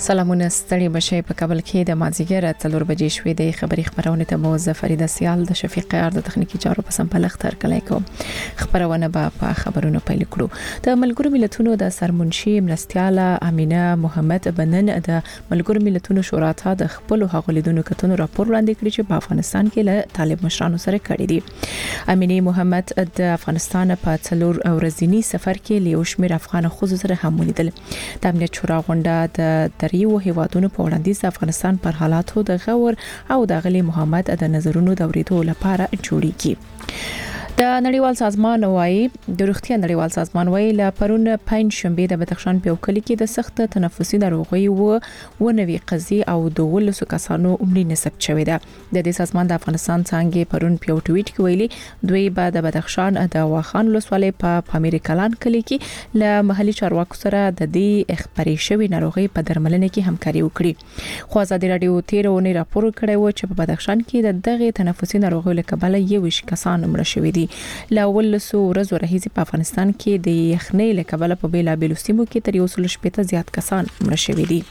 سلامونه ستړي بشي په کابل کې د مازیګر 4 بجې شوې د خبري خبرونه ته موظف فرید سیال د شفیق یار د تخنیکی چارو په سمپلخ تر کلای کو خبرونه په خبرونو پیل کړو د ملګرو ملتونو د سرمنشي مرستياله امینه محمد بنن د ملګرو ملتونو شورا ته د خپل حقوقلیدونو کتنو راپور وړاندې کړی چې په افغانستان کې له طالب مشرانو سره کړی دي امینه محمد د افغانستان په 4 ورځنی سفر کې له شمیر افغان خوځو سره هم ولیدل د امنیت شورا غونډه د دریو هیوادونو په وړاندیز د افغانستان پر حالاتو د غور او د غلي محمد د نظرونو د اوریدو لپاره جوړیږي د نړیوال سازمان وايي د روغتیا نړیوال سازمان وايي لا پرون پنځ شنبه د بدخشان په وکړي کې د سخت تنفسي ناروغي و نوي قضیه او د ولسو کسانو عمري نسب شوې ده د دې سازمان د افغانستان څنګه پرون په ټویټ کې ویلي دوی بعد د بدخشان د واخان لسوالې په امیر کلان کلی کې له محلي چارواکو سره د دې اخباري شوی ناروغي په درملنه کې همکاري وکړي خو ازادي رادیو 13 اونۍ راپور کړی و چې په بدخشان کې د دغه تنفسي ناروغي له کبله 21 کسان مړه شوي دي لا ولسو ورځ ورهيزي په افغانستان کې د یخنۍ له کبله په بیلا بیلوسیمو کې تر 180 زیات کسان مړه شوي دي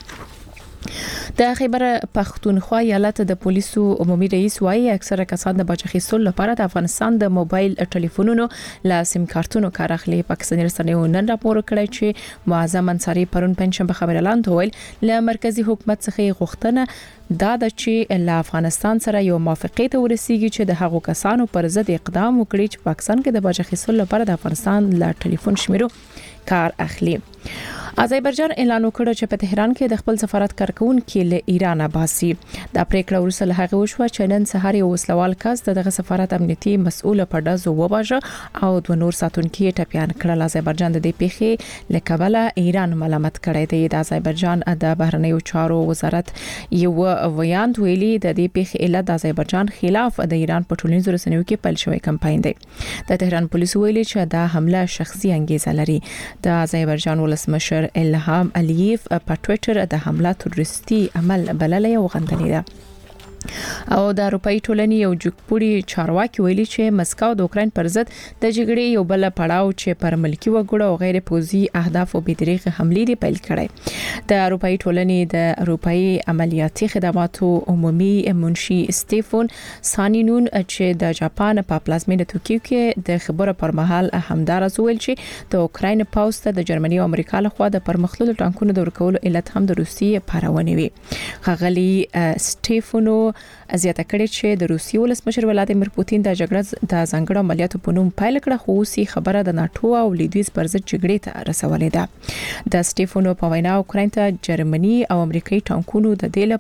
د خیبر پختونخوا ایالت د پولیسو عمومي رئیس وايي اکثره کسان د باج اخیستلو لپاره د افغانستان د موبایل ټلیفونونو لا سیم کارتونو کار اخلي پاکستاني رسنیو نن راپور کړی چې معظم انصاری پرون پنځم خبر اعلان ویل له مرکزی حکومت څخه غوښتنه دا د چې له افغانستان سره یو موافقه ته ورسیږي چې د هغو کسانو پر ضد اقدام وکړي چې پاکستان کې د باج اخیستلو لپاره د افغانستان لا ټلیفون شمیرو کار اخلي آذربایجان اعلان وکړ چې په تهران کې د خپل سفارت کارکونکو له ایران باسي د پریکړه ورسره له هغه وشو چې نن سهار یو وسلوال کس دغه سفارت امنیتي مسؤل په دازو وباجه او د نور ساتونکو ټپيان کړل آذربایجان د دې پیښې له کبله ایران ملامت کړی دی د آذربایجان د بهرنیو چارو وزارت یو ویاند ویلي د دې پیښې علت د آذربایجان خلاف د ایران په ټولنیزو رسنیو کې پیل شوی کمپاین دی د تهران پولیس ویلي چې دا حمله شخصي انګیزه لري د آذربایجان ولسمشر الهام الیف په ټوئیټر د حمله تروریستي عمل بللې او غندلې ده او د اروپאי ټولنې یو جګپوړي چارواکي ویلي چې مسکو د اوکرين پر ضد د جګړې یو بل پړاو چې پر ملکی وګړو او غیر پوزي اهداف او بېدریغه حملې دی پیل کړي د اروپאי ټولنې د اروپאי عملیاتي خدماتو عمومي منشي سټيفن سانینون چې د جاپان په پلازمینه توکیو کې د خبره پر مهال همدار زویل چې د اوکرين پاوست د جرمني او امریکا له خوا د پرمختللو ټانکونو د ورکولو علت هم د روسیې پارونه وي خغلی سټيفنو زیاته کړې چې د روسیې ولسمشر ولادیمیر پوتین د جګړې د ځانګړو عملیاتو په نوم پایل کړه خو اوسې خبره د ناتو او لیدویز پر ضد جګړې ته رسولې ده د سټيفنو په وینا اوکرين ته جرمني او امریکایي ټانکونو د دې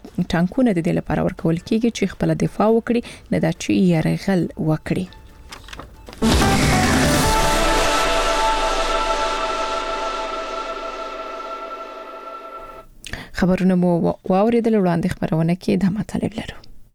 لپاره ورکول کیږي چې خپل دفاع وکړي نه دا چې یرغل وکړي خبرونه مو واوریدل وړاندې خبرونه کې د مطلب لرو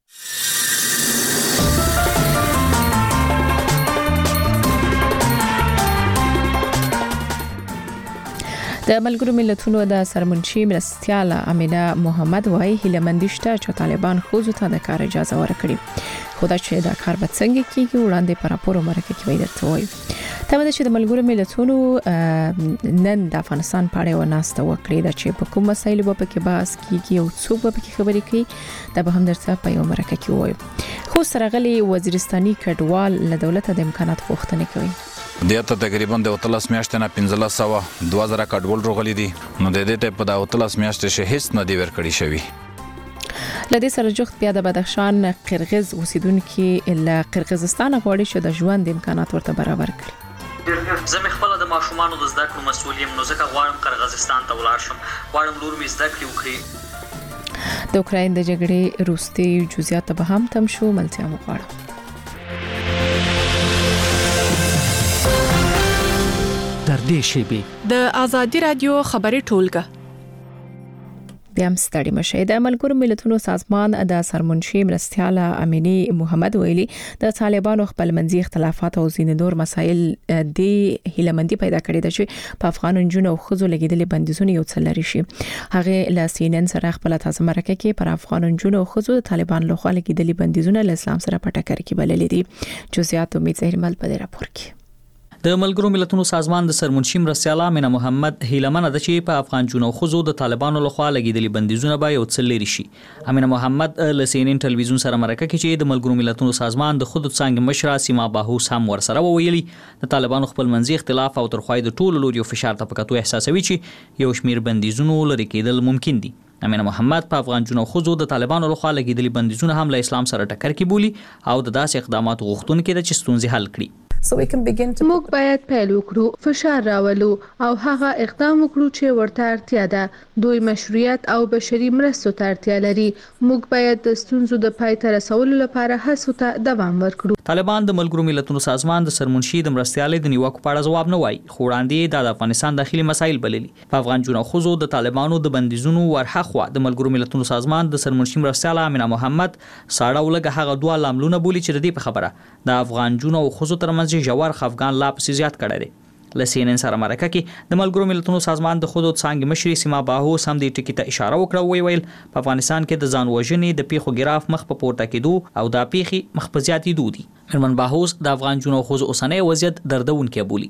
د ملګرو ملتونو د سرمنشي مرستياله امینه محمد وايي هیلمندشته چې طالبان خوځو ته د کار اجازه ورکړي خو دا چې دا کار به څنګه کیږي وړاندې پر راپور مرکه کې ویل توي تمه چې د ملګرو ملتونو نن د افغانستان په اړه وناسته وکړي دا چې په کوم مسایلو په کې بحث کیږي او څوک په کې خبرې کوي دا به هم درته په یو مرکه کې وایي خو سرغلي وزیرستاني کډوال له دولت د امکانات غوښتنه کوي دیاته تقریبا د 13 میاشتې نه 1500 2000 کډوال روغلي دي نو د دې ته په 13 میاشتې شه هیڅ نه دی ورکړی شوی لدې سره جوخت بیا د بدخشان قرغیز اوسیدونکو له قرغیزستان غواړي چې د ژوند امکانات ورته برابر کړي زه خپل د ماشومانو د زده کړو مسؤلیم نو ځکه غواړم قرغیزستان ته ولاړ شم غواړم لور مې زده کړې وکړي د اوکرين د جګړې روسي جزئیات به هم تم شو ملتیا وغواړم در دې شیبه د ازادي رادیو خبري ټولګه بیا هم ستړي مشه د ملګرو ملتونو سازمان د سرمنشي مرستياله امینه محمد ویلي د طالبانو خپل منځي اختلافات او ځینې نور مسایل د هیلمندي پیدا کړي د چې په افغان جنونو او خزو لګیدلې بندیزونه یو څل لري شي هغه ل CNN سره خپل تازه مرکه کې پر افغان جنونو او خزو طالبان له خوا لګیدلې بندیزونه له اسلام سره په ټکر کې بللې دي جزئیات امید زهرمل په راپور کې د ملګرو ملتونو سازمان د سرمنشي مرستیاله امینه محمد هیلمنه ده چې په افغان جنو خزو د طالبانو لخوا لګیدلي بندیزونه به یو څه لري شي. امینه محمد له CNN ټلویزیون سره مرکه کې چې د ملګرو ملتونو سازمان د خود څنګه مشره سیما باهوس هم ورسره وویلي د طالبانو خپل منځي اختلاف او ترخوای د ټولو لوري فشار ته پکاتو احساسوي چې یو شمیر بندیزونه لري کېدل ممکن دي. امینه محمد په افغان جنو خزو د طالبانو لخوا لګیدلي بندیزونه هم له اسلام سره ټکر کې بولی او د داسې اقداماتو غوښتونکو د چستونزي حل کړي. موږ باید پیل وکړو، فشار راولو او هغه اقدام وکړو چې ورته اړتیا ده. دوی مشروعیت او بشري مرستو ته اړتیا لري. موږ باید د ستونزو د پای ته رسولو لپاره هڅو ته دوام ورکړو. طالبان د ملګرو ملتونو سازمان د سرمنشي د مرستیالې د نیوکو په اړه ځواب نه وایي، خو وړاندې د افغانستان داخلي مسایل بللي. په افغان جنو خزو د طالبانو د بندیزونو ورهخوا د ملګرو ملتونو سازمان د سرمنشي مرستیاله امینه محمد ساړه ولګه هغه دوه لاملونه بولی چې د دې په خبره د افغان جنو خزو ترمنځ ژور خفګان لا پسې زیات کړی دی. له CNN سره مرکه کې د ملګرو ملتونو سازمان د خود څنګه مشري سیما باهوس هم د ټکی ته اشاره وکړه، ویل په افغانستان کې د ځان وژنې د پیښو ګراف مخ په پورته کېدو او د پیښې مخ په زیاتېدو دي. هرمن باهوس د افغان جنو خود اوسنۍ وضعیت دردونکې بولی.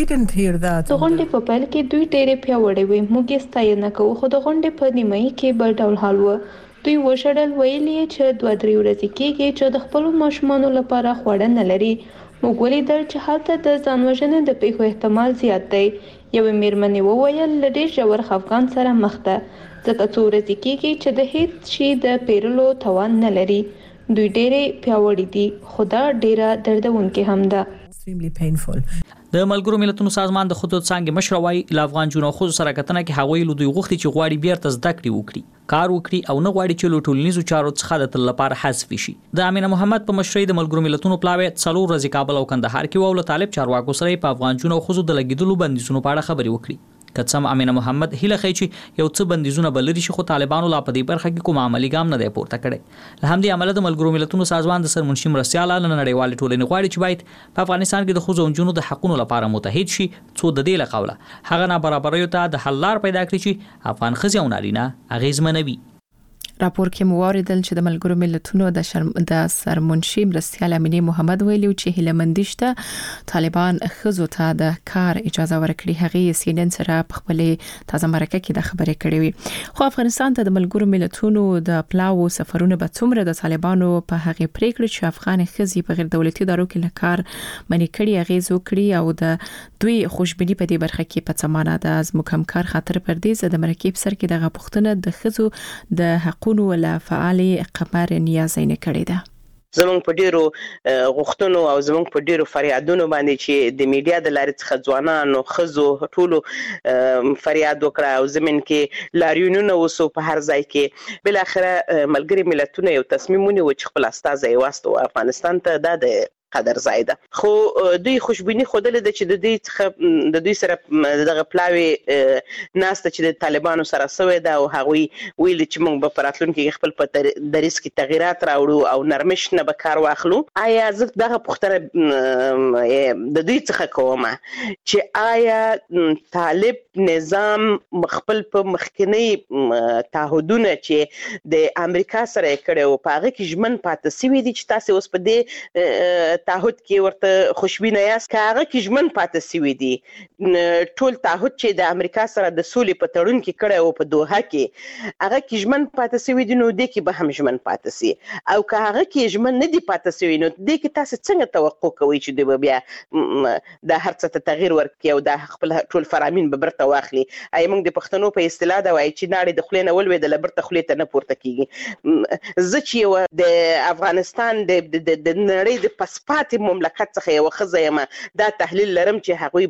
د غونډې په پیل کې دوی ډېرې پیاوړې وي، موږ یې ستاینه کوو، خو د غونډې په نیمایي کې بل ډول حال و. دوی وشړل، ویلي چې 2-3 ورځې کېږي چې د خپلو ماشومانو لپاره خواړه نه لري. موږ ولیدل چې هلته د ځان وژنې د پیښو احتمال زیات دی. یوې میرمنې وویل له ډېر ژور خفګان سره مخ ده، ځکه څو ورځې کېږي چې د هیڅ شي د پیرلو توان نه لري. دوی ډېرې پیاوړي دي، خو دا ډېره دردونکې هم ده. د ملګرو ملتونو سازمان د خود څنګه مشر وايي له افغان جنو خود سره کتنه کې هغوی له دوی غوښتي چې غواړي بیرته زده کړې وکړي، کار وکړي او نه غواړي چې له ټولنیزو چارو څخه د تل لپاره حذف شي. د امینه محمد په مشرۍ د ملګرو ملتونو پلاوی 4 ورځې کابل او کندهار کې وو له طالب چارواکو سره په افغان جنو خود د لګیدلو بندیزونو په اړه خبرې وکړي. کڅم امینه محمد هیله خي چې یو څه بندیزونه بلري شي، خو طالبانو لا په دې برخه کې کوم عملی ګام نه دی پورته کړی. له همدې عمله د ملګرو ملتونو سازمان د سرمنشي مرستیاله نړیوال ټولنې غواړي چې باید په افغانستان کې د خزو او جنو د حقونو لپاره متحد شي، څو د دې له قوله هغه نابرابریو ته د حل لار پیدا کړي چې افغان ښځې او نارینه اغیزمنوي. راپور کې موریدل چې د ملګرو ملتونو د سرمنشي مرستیال امینه محمد ویلي چې هیلمندي شته طالبان خزو ته د کار اجازه ورکړي. هغه CNN سره په خپل تازه مرکه کې د خبرې کړې وي. خو افغانستان ته د ملګرو ملتونو د پلاو سفرونه به څومره د طالبانو په هغه پریکړه چې افغان خزي په غیر دولتي ادارو کې لکار منی کړي هغه زو کړي او د دوی خوشبینی په دې برخه کې په سمانه د از مکمکار خاطر پر دې د مرکب سر کې د غوښتنه د خزو د حقوقو ولا فعالي قمر نیازینه کړې ده. زمونږ په ډیرو غوښتنو او زمونږ په ډیرو فریادونو باندې چې د میډیا د لارې څخه ځوانانو خزو ټولو فریاد وکړه او زمين کې لاریونونه وسو په هر ځای کې. بل اخره ملګری ملتونه یو تصمیم ونیو چې خپل استازي واستو افغانستان ته د قدر زائده، خو دوی خوشبینی خودل د چې د دوی څخه د دوی سره دغه پلاوی ناسته چې د طالبانو سره سوی دا او هغوی ویل چې موږ به پراتلونکو کې خپل په دریس کې تغیرات راوړو او نرمش نه به کار واخلو. آیا زه دغه پوښتنه د دوی څخه کوم چې آیا طالب نظام خپل په مخکنی تعهدونه چې د امریکا سره کړي او په هغه کې ژمن پاتې سوي دي چې تاسو اوس په دې تعهد کې ورته خوشبینه یاست کاغه کې ژمن پاتې سوي دي. ټول تعهد چې د امریکا سره د سولې په تړون کې کړی او په دوحه کې هغه کې ژمن پاتې سوي دي، نو دې کې به هم ژمن پاتې سي. او که هغه کې ژمن نه دي پاتې سوي نو دې کې تاسو څنګه توقع کوئ چې دوی بیا د هر څه ته تغییر ورکړي او د خپل ټول فرامین به برته واخلي؟ اي موږ د پښتنو په اصطلاح دا وایي چې ناړې د خلینه ولوي د لبرته خلې ته نه پورته کیږي. زه چې د افغانستان د نړۍ د پاسپورت مملکت څخه یو خزه یم دا تحلیل لرم چې هغوی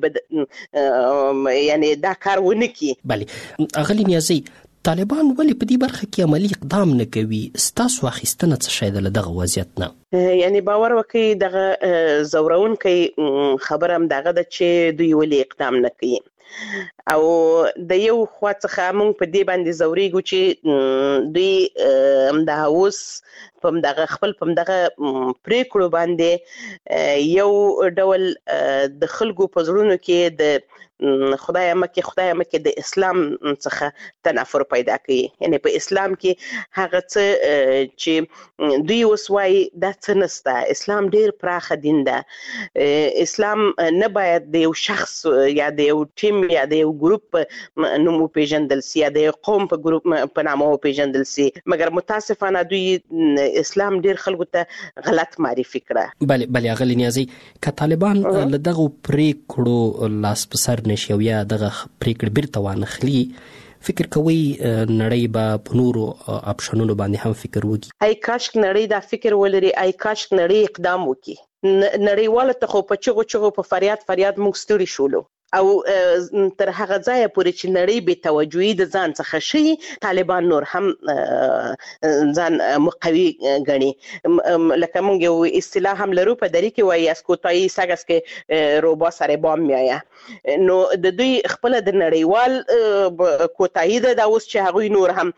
به یعنی دا کار ونه کی. بله اغلی نیازی طالبان ولې په دې برخه کې عملی اقدام نه کوي؟ ستاسو اخیستنه څه شی ده دغه وضعیت نه؟ یعنی باور وکړئ دغه زورونکي خبره هم دغه د چې دوی ولې اقدام نه کوي او د یو خوا څخه موږ په دې باندې زوريږو چې دوی د هوس په دغه خپل په دغه پریکړو باندې یو ډول د خلکو په زړونو کې د خدای مکه د اسلام څخه تنفر پیدا کوي. یعنی په اسلام کې هغه څه چې دوی وسوي دا څه نسته. اسلام ډیر پراخ دین ده. اسلام نه باید د یو شخص یا د یو ټیم یا د یو ګروپ نوم پیژندل سي یا د یو قوم په ګروپ په نامه پیژندل سي، مګر متاسفانه دوی اسلام ډیر خلکو ته غلط معرفي کړه. بله اغلی نیازی که طالبان لدغه پریکړو لاس په سر نشي او یا دغه پریکړه بیرته وانخلي، فکر کوي نړۍ به په نورو اپشنونو باندې هم فکر وکړي؟ ای کاش نړۍ دا فکر ولري، ای کاش نړۍ اقدام وکړي. نړیواله ته خو په چغو په فریاد موږ ستړي شولو او تر هغه ځای پورې چې نړۍ به توجهي د ځان څخه شي، طالبان نور هم ځان مقوي غني. لکه موږ یو اصطلاح هم لرو په دری کې وایي اسکوتای ساګس کې روبا سره بام میایا. نو د دوی خپل د نړیوال کوتاهی ده اوس چې هغوی نور هم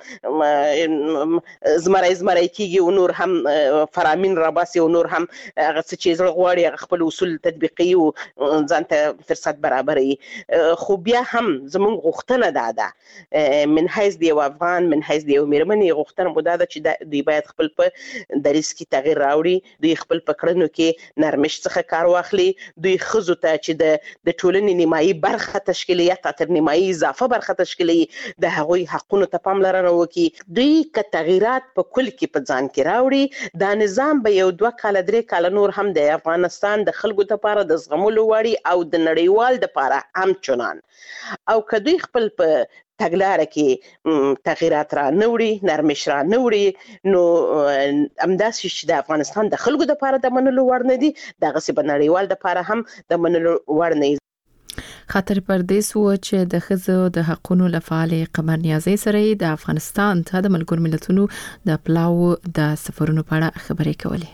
زمرای کیږي او نور هم فرامین راباسي او نور هم هغه چې زړه غواړي خپل اصول تطبیقي او ځان ته فرصت برابر. خو بیا هم زمون غوښتنه ده من حیث دی افغان، من حیث دی میرمنې غوښتنه مو ده چې دوی باید خپل په دریس کې تغییر راوړي، دوی خپل په کړنو کې نرمش څخه کار واخلي، دوی خزو ته چې د ټولنې نیمایي برخه تشکیلي یا تر نیمایي اضافه برخه تشکیلي د هغوی حقونو ته پاملرنه وکړي. دوی که تغییرات په کل کې په ځان کې راوړي، دا نظام به یو 2 کال 3 کال نور هم د افغانستان د خلکو لپاره د زغملو وړي او د نړیوال لپاره هم چنان. او که دوی خپل په تګلاره کې تغییرات را نوړي، نرمش را نوړي، نو همداسې چې د افغانستان د خلکو لپاره د منلو وړ نه دي، دغسې به نړیوال لپاره هم د منلو وړ نه دي. خاطر پردیس و چې د ښځو د حقوقو لپاره قمر نیازی سره د افغانستان ته د ملګرو ملتونو د پلاو د سفرونو په اړه خبرې کولې.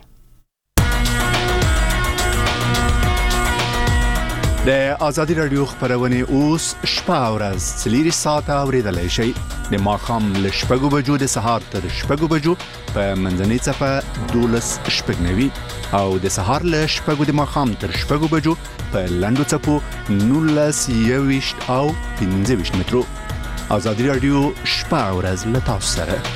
د آزادی رادیو خبرونه اوس شپه او ورځ 4 ساعته اوریدلای شئ. د ماښام له 6 بجو د سهار تر 6 بجو په منځنۍ صفه 12:09 او د سهار له 6 د ماښام تر 6 بجو په لنډو صفو 19:20 او 15 مترو. آزادی رادیو شپه او ورځ له تاسو سره.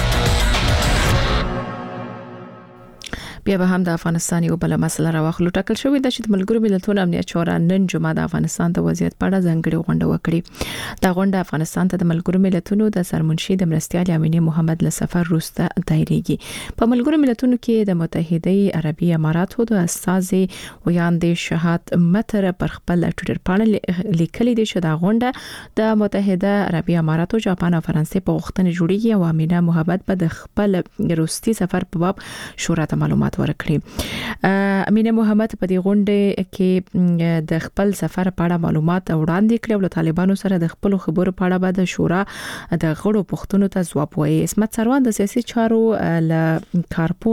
بیا به هم د افغانستان یو بل مسله راوخلو. ټاکل شوې ده چې د ملګرو ملتونو امنیت شورا نن جمعه د افغانستان د وضعیت په اړه ځانګړې غونډه وکړي. دا غونډه افغانستان ته د ملګرو ملتونو د سرمنشي د مرستیال امینه محمد له سفر وروسته دایریږي. په ملګرو ملتونو کې د متحده عربی اماراتو د استازي ویاندې شهادت متر پر خپل ټوئیټر باندې لیکلي دي چې دا غونډه د متحده عربی اماراتو، جاپان او فرانسې په غوښتنه جوړیږي او امینه محمد به د خپل روسي سفر په باب شورا ته معلومات ورکړي. امینه محمد په دې غونډه کې د خپل سفر په اړه معلومات وړاندې کړي او له طالبانو سره د خپل خبرو په اړه د شورا د غړو پوښتنو ته ځواب وایي. اسمت سروان د سیاسي چارو له کارپو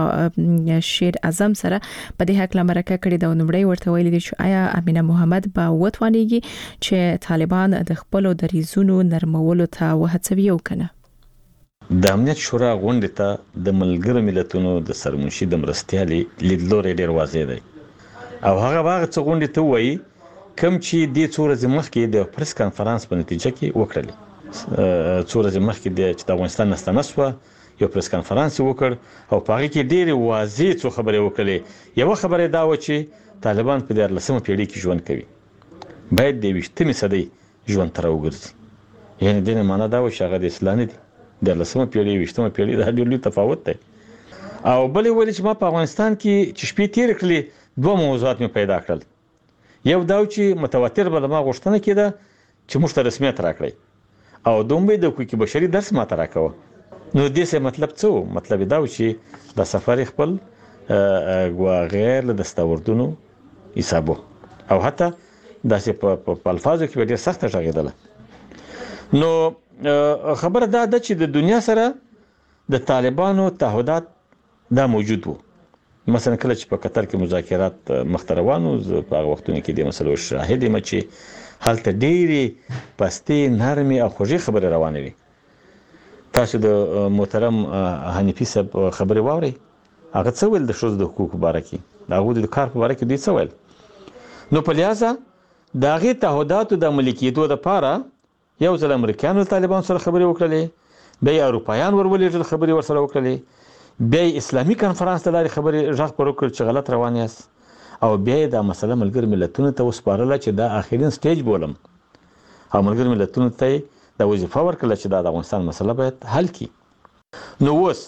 شیر اعظم سره په دې حق لمرکه کړي د نومړی ورته ویلي دي چې آیا امینه محمد به وتوانیږي چې طالبان د خپل دریزونو نرمولو ته وهڅوي او کنه. د امنیت شورا غونډې ته د ملګرو ملتونو د سرمنشي د مرستیالي لیدلوري ډیر واضح دی او هغه واغ څه غونډې ته وایي کوم چې د څو ورځې مخکې د پریس کانفرنس په نتیجه کې وکړل. څو ورځې مخکې د افغانستان نستنسوه یو پریس کانفرنس وکړ او په هغه کې ډیر واضح څه خبرې وکړلې. یو خبره دا و چې طالبان په 14مه پیړۍ کې ژوند کوي، باید د 20مې صدۍ ژوند تر وګرځي. یعنی د نه معنا دا و چې هغه د اسلام دی د 14مه پیړۍ 20مه پیړۍ د ډېر لوی تفاوت دی. او بلې ولې چې ما په افغانستان کې چې شپې تیر کړلې 2 موضوعات مې پیدا کړل. یو دا چې متواتر به ما غوښتنه کېده چې موږ ته رسمیت راکړي او دومره د حقوق بشري درس ما ته راکوه. نو دې څه مطلب څه؟ مطلب دا و چې د سفر خپل غیر له دستاوردونو حسابو او حتی داسې په الفاظو کې ډېر سخت ژغېدله. نو خبره دا ده چې د دنیا سره د طالبانو تعهدات دا موجود وو. مثلا کله چې په قطر کې مذاکرات مخته روان وو، په هغه وختونو کې د مسلو شاهد یم چې هلته ډېرې پستې نرمې او خوږې خبرې روانې وي. تاسو د محترم حنیفي صاحب خبرې واورئ هغه څه ویل د ښځو د حقوقو باره کې د هغوی د کار په باره کې دوی څه ویل نو په لحاظه د هغې تعهداتو د عملي کېدو دپاره یو ځل امریکایانو له طالبانو سره خبرې وکړلې بیا یې اروپایان ورولېږل خبرې ورسره وکړلې بیا یې اسلامي کنفرانس له لارې خبرې غږ پر وکړ چې غلط روان یاست او بیا یې دا مسله ملګرو ملتونو ته وسپارله چې دا آخرین سټیج بولم او ملګرو ملتونو ته یې دا وظیفه ورکړله چې دا د افغانستان مسله باید حل کړي نو اوس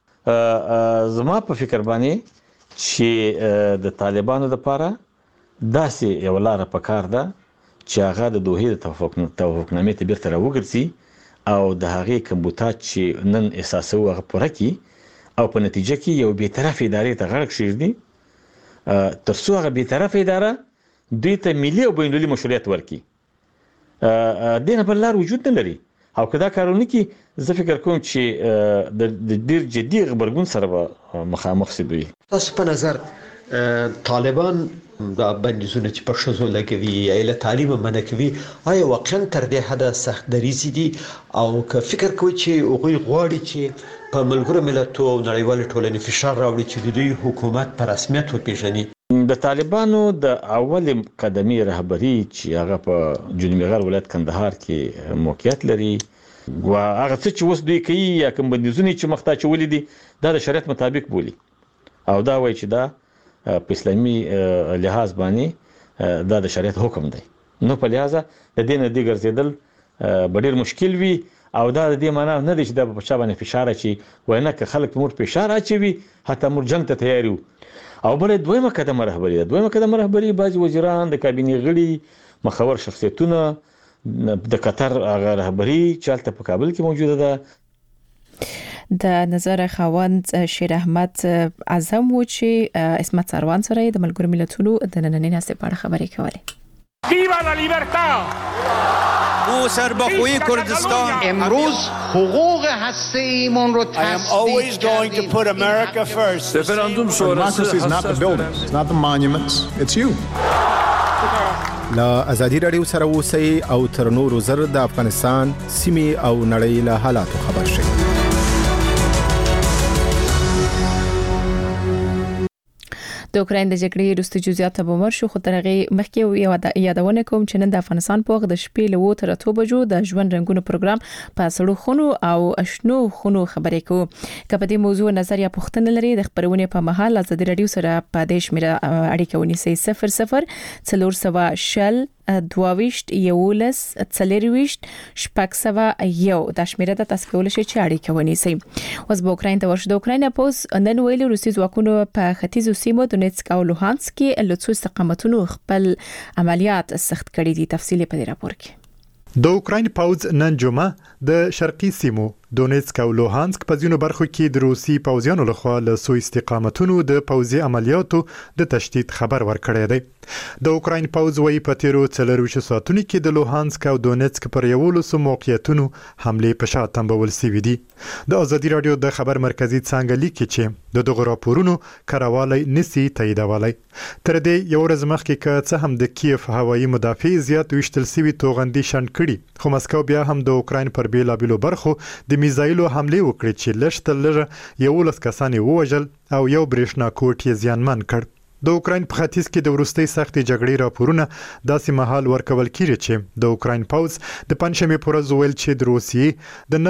زما په فکر باندې چې د طالبانو دپاره داسې یو لاره پکار ده چې هغه د دوحې د توافقنامې ته بیرته راوګرځي او د هغې کمبوتات چې نن احساسوو هغه پوره کړي او په نتیجه کې یو بېطرفه ادارې ته غاړه کښېږدي تر څو هغه بېطرفه اداره دوی ته ملي او بینالمللي مشروعیت ورکړي دې نه بل لار وجود نه لري او که دا کار ونه کړي زه فکر کوم چې د ډېر جدي غبرګون سره به مخامخ سي دوی تاسو په نظر طالبان دا بندیزونه چې په ښځو لګوي یا له تعلیم منع کوي آیا واقعا تر دې حده سخت دریځي دي او که فکر کوي چې هغوی غواړي چې په ملګرو ملتونو او نړیوالې ټولنې فشار راوړي چې د دوی حکومت په رسمیت وپېژني د طالبانو د اول قدمي رهبري چې هغه په جنوبي غرب ولایت کندهار کې موقعیت لري و هغه څه چې اوس دوی کوي یا کوم بندیزونه چې مخته اچولي دي دا د شریعت مطابق بولي او دا وایي چې دا په اسلامي لحاظ باندې دا د شریعت حکم دی نو په لحاظه د دې نه دی ګرځېدل به ډېر مشکل وي او دا د دې معنا نه دی چې دا په چا باندې فشار اچي وایي نه که خلک په موږ فشار اچوي حتی موږ جنګ ته تیار یو او بله دویمه قدمه رهبري ده دویمه قدمه رهبري بعضې وزیران د کابینې غړي مخور شخصیتونه د قطر هغه رهبري چې هلته په کابل کې موجوده ده د نظر خاوند شیر احمد اعظم و چې اسمت سروان سره د ملګرو ملتونو د نننۍ ناستې په اړه خبرې کولې ویوا لا لیبرتا او سربخوی کردستان امروز حقوق هسته‌ایمون رو always going to put America first. Referendum democracy is not the buildings, it's not the monuments, it's you. لا ازادي رادیو سره اوسئ او تر نورو زر د افغانستان سیمې او نړۍ له حالاتو خبر شئ. د اوکراین د جګړې وروسته جزئیات به مرشو خو ترغه مخکې یادونه کوم چې نن د افغانستان په وخت د شپې له 2 تر 8 بجو د ژوند رنگونو پروګرام په سړو خونو او اشنو خونو خبرې کوو کله دې موضوع نظر یا پوښتنه لري د خبرونه په محل ازادي رادیو سره په دیش میرا اړیکه ونیسئ 00 400 دواویشت یولس څلرویشت شپږسوه یو د شمیره د تاسو کول شي چې اړیکه ونیسئ اوس په اوکراین ته ورشو د اوکراین پوز نن ویلي روسي ځواکونو په ختیځو سیمو دونیتسک او لوهانسک کې له څو استقامتونو خپل عملیات سخت کړي دي تفصیل په دې راپور کې د اوکراین پوز نن جمعه د شرقي سیمو دونیتسک او لوهانسک په ځینو برخو کې د روسي پوځیانو لخوا له سو استقامتونو د پوځي عملیاتو د تشدید خبر ورکړی دی د اوکراین پوز وایي په تیرو 24 ساعتونو کې د لوهانسک او دونیتسک پر یولو سو موقعیتونو حمله په شا تنبول سوي دي د ازادي رادیو د خبر مرکزی څنګه لیکي چې د دغه راپورونو کراوالي نسی تاییدولای تر دې یو ورځ مخکې که څه هم د کیف هوایي مدافع زیات وشتل سوي توغندي شند کړي خو مسکو بیا هم د اوکراین پر بیلابلو برخو د میزایلو حمله وکړي چې لږ لږ یو لس کسان ووژل او یو برېښنا کوټ یې زیانمن کړ د اوکراین په ختیځ کې د وروستۍ سختې جګړې راپورونه داسې مهال ورکول کیږي چې د اوکراین پوز د پنځمې پر ورځ ویل چې د روسیې د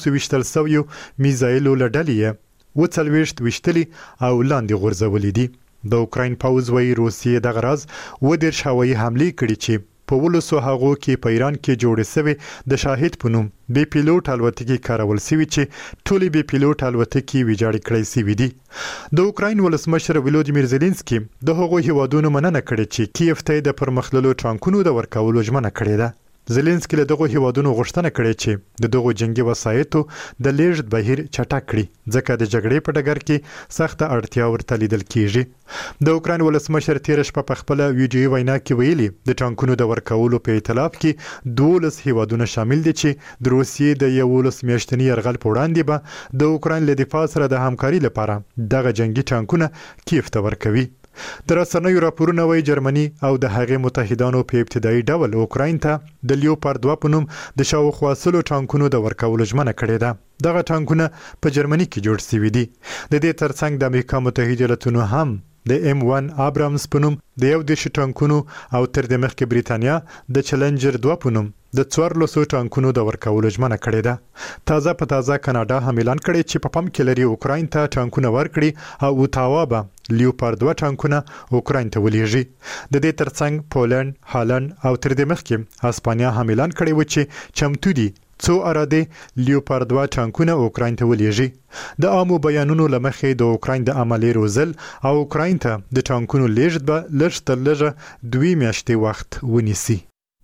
9.5 میزایلو لړلې و څلويشت وشتلي او لاندې غورځولې دي د اوکراین پوز وایي روسیې د غرض و د هوایي حمله کړې چې په ولسو هغو کې په ایران کې جوړې شوی د شاهد په نوم بي پیلوټ الوتکې کارول شوی چې ټولې بي پیلوټ الوتکې ویجاړې کړې شوی دي د اوکراین ولسمشر ولودیمیر زيلنسکي د هغو هیوادونو مننه کړې چې کیف ته د پرمختللو ټانکونو د ورکولو ژمنه کړې ده زيلنسکي له دغه هیوادونو غوښتنه کړې چې د دغه جنگي وسایطو د لیږد بهیر چټک کړي ځکه د جګړې په ډګر کې سخت اړتیا ورته لیدل کیږي د اوکراین ولسمشر تیر شپه په خپل ویډیو وینا کې ویلي د ټانکونو د ورکولو په ائتلاف کې 12 هیوادونه شامل دي چې د روسیې د 11 میاشتنی یرغل په وړاندې به د اوکراین له دفاع سره د همکاري لپاره دغه جنگي ټانکونه کیف ته ورکوي د رسنیو راپورونه وايي جرمني او د هغې متحدانو په ابتدایي ډول اوکراین ته د لیوپارد 2 په نوم د شاوخوا 100 ټانکونو د ورکولو ژمنه کړې ده. دغه ټانکونه په جرمني کې جوړ شوي دي. د دې ترڅنګ د امریکا متحده ایالاتونو هم د M1 ابرامز په نوم د 11 ټانکونو او تر د مخکې بریتانیا د چلنجر 2 په نوم د 1400 ټانکونو د ورکولو ژمنه کړې ده. تازه په تازه کاناډا هم اعلان کړی چې په پام کې لري اوکراین ته ټانکونه ورکړي او اوتاوا به لیوپارد 2 ټانکونه اوکراین ته ولېږي. د دې ترڅنګ پولند، هالند او تر د مخکې اسپانیا هم اعلان کړی و چې چمتو دي څو اراده لیوپارد 2 ټانکونه اوکراین ته ولېږي. د عامو بیانونو لمخې د اوکراین د عملي روزل او اوکراین ته د ټانکونو لیږد به لږ تر لږه 2 میاشتې وخت ونیسي.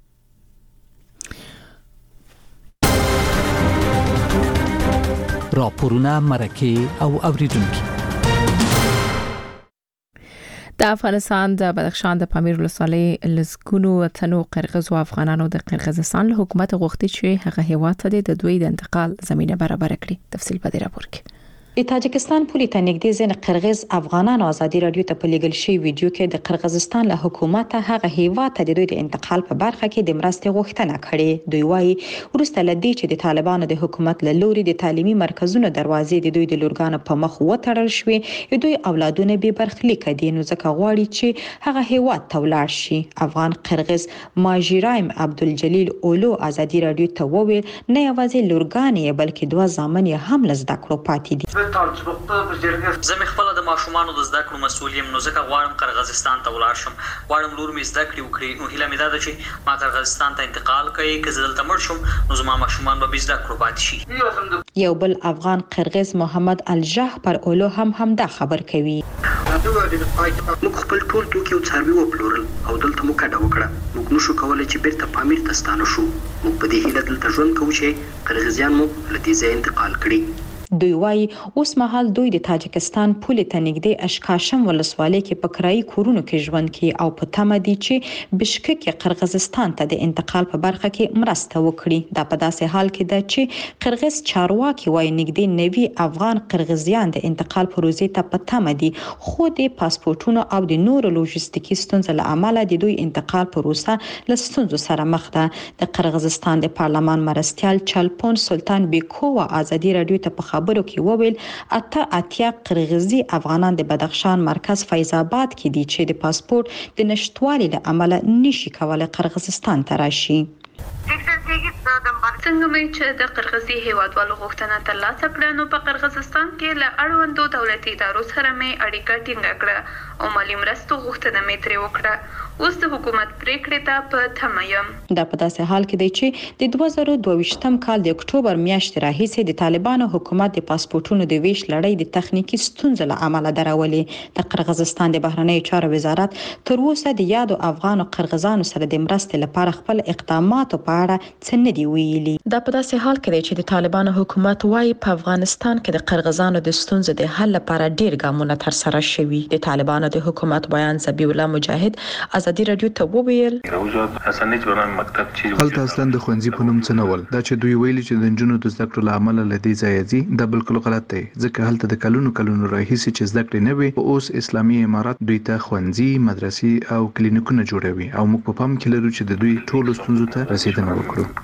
راپورونه مرکه او اوریدونکو. د افغانستان د بدخشان د پامیر ولسوالۍ لزګونو تنو قرغیز او افغانانو د قرغیزستان له حکومت غوښتي چې هغه هیواد ته د دوی د انتقال زمينه برابر کړي. تفصیل په دې راپور کې. د تاجکستان پولې ته نږدې ځین قرغیز افغانانو ازادي رادیو ته په لګل شوی ویډیو کې د قرغیزستان له حکومت هغه هیواد ته د دوی د انتقال په برخه کې د مرستې غوښتنه کړې. دوی وايي ورسته لدی چې د طالبانو د حکومت له لوري د تعلیمي مرکزونو دروازې د دوی د لورګانو په مخ وتړل شوې، دوی اولادونه به برخلیک دي، نو ځکه غواړي چې هغه هیواد ته ولاړ شي. افغان قرغیز ماجرایم عبدالجلیل اولو ازادي رادیو ته وویل نه یوازې لورګانې بلکې دوه ځامن هم لزده کړو پاتې دي. زه مې خپل د ماشومانو د زده کړو مسؤل یم، نو ځکه غواړم قرغیزستان ته ولاړ شم. غواړم لور مې زده کړې وکړي. نو هیله مې ده چې ما قرغیزستان ته انتقال کړي، که زه دلته مړ شم نو زما ماشومان به زده کړو پاتې شي. یو بل افغان قرغیز محمد الجح پر اولو هم دا خبر کوي. موږ خپل ټول توکي او څاروي وپلورل او دلته مو کډه وکړه. موږ نشو کولای چې بیرته پامیر ته ستانه شو. موږ په دې هیله دلته ژوند کوو چې قرغیزیان مو له دې ځایه انتقال کړي. دوی وايي اوس مهال دوی د تاجکستان پولې ته نږدې اشکاشم ولسوالۍ کې په کرایي کورونو کې ژوند کوي او په تمه دي چې بشکک قرغیزستان ته د انتقال په برخه کې مرسته وکړي. دا په داسې حال کې ده چې قرغیز چارواکي وايي نږدې 90 افغان قرغیزیان د انتقال پروژې ته په تمه دي، خو د پاسپورتونو او د نورو لوجستیکي ستونزو له امله د دوی انتقال پروسه له ستونزو سره مخ ده. د قرغیزستان د پارلمان مرستيال چلپون سلطان بیکووا ازادي رادیو ته په خبرو کې وویل اتیا قرغیزي افغانان د بدخشان مرکز فیض آباد کې دي چې د پاسپورت د نشټوالي له امله نشي کولای قرغیزستان ته راشي. څنګه مې چې د قرغیزي هیوادوالو غوښتنه ترلاسه کړه، نو په قرغیزستان کې له اړوندو دولتي ادارو سره مې اړیکه ټینګه کړه او مالی مرستو غوښتنه مې ترې وکړه. اوس د حکومت پریکړې ته په تمه یم. دا په داسې حال کې دی چې د 2022 کال د اکتوبر میاشتې راهیسې د طالبانو حکومت د پاسپورتونو د ویش لړۍ د تخنیکی ستونزو له امله درولې. د قرغیزستان د بهرنیو چارو وزارت تر اوسه د یادو افغان او قرغیزانو سره د مرستې لپاره خپل اقدامات په اړه څه نه دی ویلي. دا په داسې حال کې دی چې د طالبانو حکومت وايي په افغانستان کې د قرغیزانو د ستونزو د حل لپاره ډیر ګامونه تر سره شوي. د طالبانو د حکومت بیان زبی الله مجاهد ازادي رادیو ته وویل هلته اصلا د ښوونځي په نوم څه نه ول. دا چې دوی ویلي چې د نجونو د زده کړو له امله له دې ځایه ځي دا بالکل غلط دی، ځکه هلته د کلونو راهیسې چې زده کړې نه وي، اوس اسلامي امارات دوی ته ښوونځي، مدرسې او کلینیکونه جوړوي او موږ په پام کې لرو چې د دوی ټولو ستونزو ته رسیدنه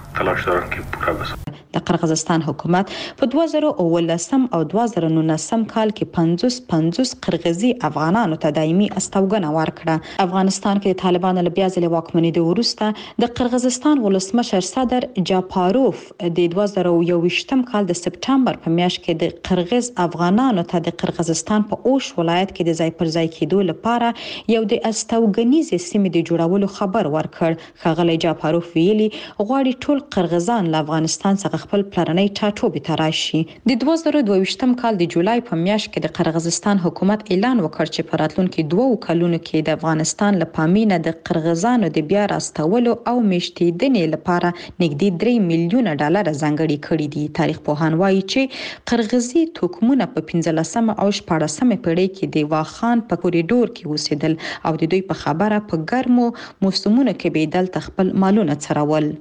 وکړو. د قرغیزستان حکومت په 2019 او 2019 کال کې 50 قرغیزي افغانانو ته دایمي استوګنه ورکړه. افغانستان کې طالبانو له بیا ځلې واکمنۍ وروسته د قرغیزستان ولسمشر صدر جاپاروف د 2021 کال د سپټمبر په میاشت کې د قرغیز افغانانو ته د قرغیزستان په اوش ولایت کې د ځای پر ځای کېدو لپاره یو د استوګنیزې سیمې د جوړولو خبر ورکړ. ښاغلی جاپاروف ویلي غواړي ټول قرغیزان له افغانستان څخه خپل پلاننۍ ټاټوبې ته راشي. د 2022 کال د جولای په میاشت کې د قرغیزستان حکومت اعلان وکړ چې په راتلونکي 2 کلونو کې د افغانستان له پامینه د قرغیزانو د بیا راستولو او میشتېدنې لپاره نږدې 3 میلیونه ډالر ځانګړي کړي دي. تاریخ پوهان وایي چې قرغیزي توکمونه په 15 او 14 پیړۍ کې د واخان په کوریډور کې اوسېدل او د دوی په خبره په ګرمو موسمونو کې به دلته خپل مالونه څرول.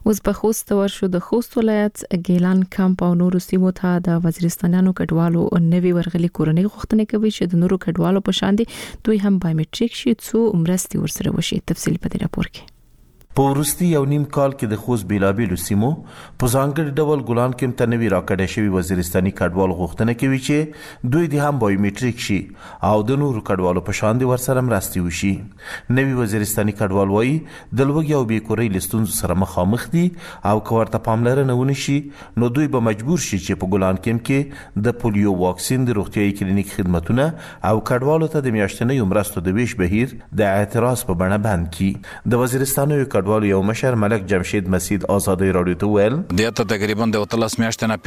اوس په خوست ورشو د خوست ولایت ګیلان کمپ او نورو سیمو ته د وزیرستانیانو کډوالو نوي ورغلي کورنۍ غوښتنه کوي چې د نورو کډوالو په شان دي دوی هم بایومټریک شي څو مرستي ورسره وشي. تفصیل په دې راپور کې. په وروستي یو نیم کال کې د خوست بیلابیلو سیمو په ځانګړي ډول ګلان کمپ ته نوي راکړی شوي وزیرستاني کډوال غوښتنه کوي چې دوی د هم بایومټریک شي او د نورو کډوالو په شان دي ورسره مرستې وشي. نوي وزیرستاني کډوال وایي د لوږې او بېکورۍ له ستونزو سره مخامخ دي او که ورته پاملرنه ونه شي نو دوی به مجبور شي چې په ګلان کمپ کې د پولیو واکسین، د روغتیايي کلینیک خدمتونه او کډوالو ته د میاشتنیو مرستو د ویش بهیر د اعتراض په بڼه بند کړي. د وزیرستاني کډوالو یو مشر ملک جمشید مسید آزادۍ راډیو ته ویل دته تقریبا د 13 میاشتې نه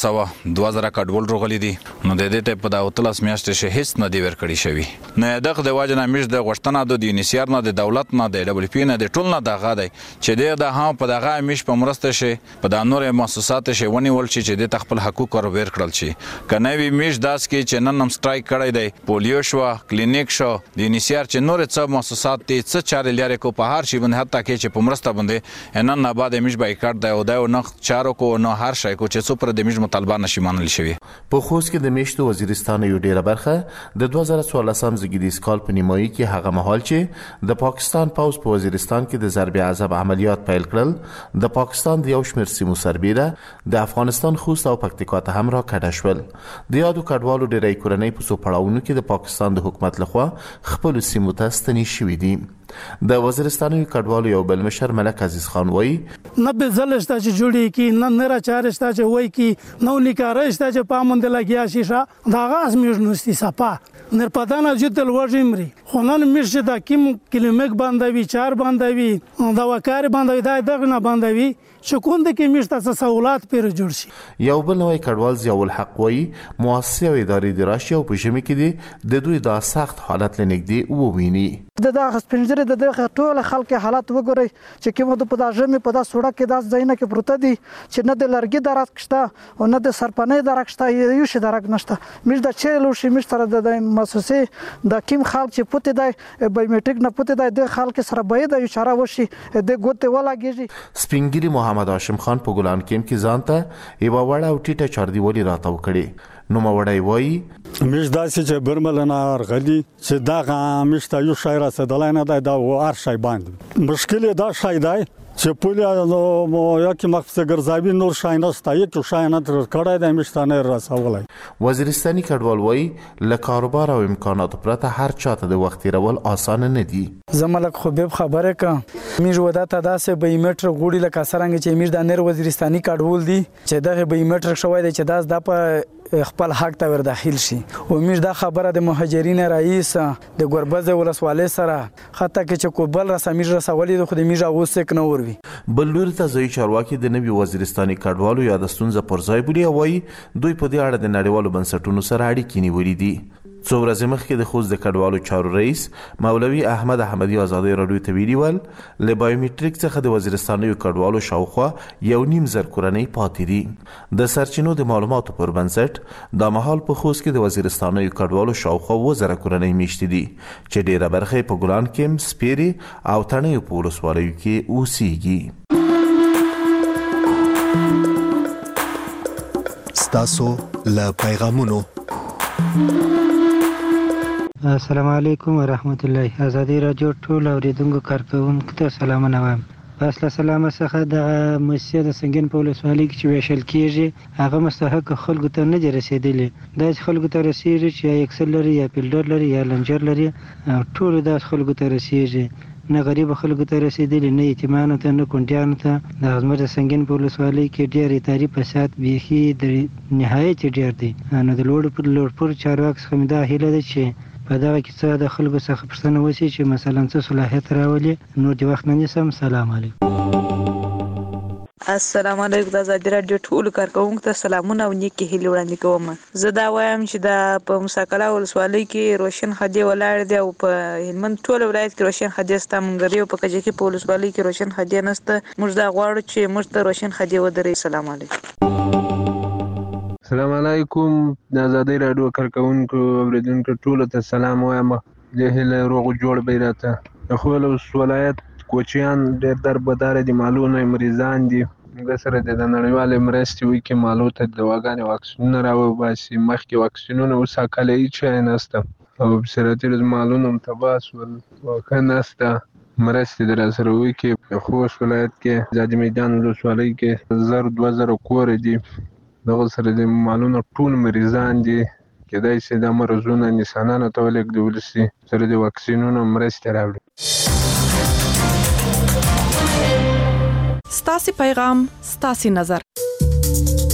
1520 کډوال راغلي دي نو د دې ته په 13 میاشتې شه هیڅ نه دی ورکړی شوی. نه دغه د واجنه مش د غشتنه د یونیسیار نه د دولت نه د دبل پی نه د ټول نه دغه دی چې د هم په دغه مش په مرسته شي په د نور مؤسسات شي ونی ول چې د خپل حقوق ور ورکړل شي. کنه وی مش داس کې چې نن هم سټرایک کړی دی پولیو شو، کلینیک شو، د یونیسیار چې نور څه مؤسسات دي څه چارې لري کو په هر شي باندې حتی کې چې په مرسته باندې نن نه بعد مش بایکاټ دی او دا نه چارو کو نه هر شي کو چې څو پر د مش مطالبه نشي منل شوی. په خوست کې د میشتو وزیرستان یو ډیره برخه د 2014 زګیدیس کال په نیمایي کې هغه مهال چې د پاکستان پوز په وزیرستان کې د ضرب عذاب عملیات پیل کړل د پاکستان د یو شمېر سیمو سربیره د افغانستان خوست او پکتیکا ته هم را کډه شول. د یادو کډوالو ډیری کورنۍ په څو پړاوونو کې د پاکستان د حکومت لخوا خپل سیمو ته ستنې شوې دي. د وزیرستاني کډوالو یو بل مشر ملک عزیز خان وایي نه به زلشته چې جوړی کی نه نه چارشته چې وای کی نو لیکارشته چې پامند لګیا شي دا غاز میژنوستي صفا نر پدانه جتل وژمري خونن مش دا کیم کلمک باندوي چار باندوي دا وکړ باندوي دا دغه نه باندوي شکوند کې مشته سہولات پر جوړ شي. یو بل نوې کډوال ضیاء الحق وایي مؤسسه او ادارې د راشي او په ژمي کې د دوی دا سخت حالت لنګدي وویني. دغه سپنجره دغه ټول خلک حالت وګوري چې کومه د پداژمه په دا سوړه کې داس ځینه کې پروت دي چې نه د لرګي درات کشته او نه د سرپنې درکشته یو شي درک نشته مش د چلو شي مش تر د مؤسسه د کیم خلک چې پته دی بایومټریک نه پته دی د خلک سره باید یو چاره وشي د ګوت ولاږي. سپینګری محمد هاشم خان په ګلان کمپ کې ځانته یو وړه او ټیټه چاردیوالي راته وکړي. نو موړای وای مش داسې چې برملنا ارغلی چې دا مشته یو شاعر سدلای نه دا هر شای باندې مشکل دا شای دی چې پولیو نو یا کې مقصد ګرځاوی نور شای نه ستا یک شای نه تر کړای د مشتانه رسولای. وزیرستاني کډوال وای له کاروبار او امکاناتو پرته هر چاته د وخت تیرول اسانه نه دي. زملک خوبب خبره کا میژ وداته داسې بایومټر غوړي لکه سرنګ چې میژ د نر وزیرستاني کډوال دي چې دغه بایومټر شوی دی چې داس د په خپل حق ته ور داخل شي. امید دا خبره د مهاجرین رئیس د ګوربز ولسوالۍ سره خطه کې چې کوبل رسمي رسولې د خدای میژه اوسک نه وروي. بل لوري ته ځای چارواکي د نوي وزیرستاني کډوالو یا د ستونزې پر ځای بولي وایي دوی په دې اړه د نړیوالو بنسټونو سره اړیکې نیولې دي. څو ورځې مخکې د خوست د کډوالو چارو رئیس مولوي احمد احمدي آزادۍ راډیو ته ویلي ول له بایومټریک څخه د وزیرستاني کډوالو شاوخوا 1.5 کورنۍ پاتې دي. د سرچینو د معلوماتو پر بنسټ د مهال په خوست کې د وزیرستاني کډوالو شاوخوا 1000 کورنۍ میشتې دي چې ډیره برخه په ګلان کمپ، سپیري او تڼیو په ولسوالیو کې اوسېږي. ستاسو له پیغامونو. السلام علیکم ورحمت الله. ازادي رادیو ټول اوریدونکو کارکونکو ته سلامونه وایم. اصله سلام څخه د مسجد سنگین په ولسوالۍ کې چې ویشل کیږي هغه مستحق خلکو ته نه رسیدلی. دا خلکو ته رسیږي چې اکسل لري یا پیلډر لري یا لنجر لري ټول دا خلکو ته رسیږي. نه غریب خلکو ته رسیدلی نه یتیمانو ته نه کونډیانو ته. د خدمت سنگین په ولسوالۍ کې ډېر اداري فساد بیخي د نهایت ډېر دی. نو د لوړ پر چارواکو څخه دا هیله ده چې په دغه کې څه د خلکو څخه پوښتنه وشي چې مثلا څه صلاحیت راولي. نور د وخت نه نیسم. سلام علیکم. السلام علیکم. د ازادي رادیو ټول کارکونکو ته سلامونه او نیکی هیله وړاندې کوم. زه دا وایم چې د په مساکله ولسوالۍ کې روشن خدي ولاړ دی او په هلمند ټول ولایت کې روشن خدي ستا منګری او په کجې کې په ولسوالۍ کې روشن خدي نشته. موږ دا غواړو چې موږ ته روشن خدي ودرې. سلام علیکم. السلام علیکم. د ازادي رادیو کارکونکو اوریدونکو ټول ته سلام وایم. د هله روغ جوړ بیرته د خپل ولایت کوچیان ډېر دربدار دي، مالونه مریضان دي. موږ سره د نړیوالې مرستې وکړي مالو ته دواګانې واکسینونه راوباسي. مخکې واکسینونه اوس هکله هیڅ شی نشته او بصیرتي مالونه هم تباه شول، واقع نشته. مرستې در سره وکړي. خوست ولایت کې زاجي میدان ولسوالۍ کې 1000-2000 کور دي، دغه سره د مالونو ټول مریضان دي. کېدای شي دا مرضونه انسانانو ته ولېږدول شي، سره د واکسینونو مرستې راوړي. ستاسې پیغام ستاسې نظر.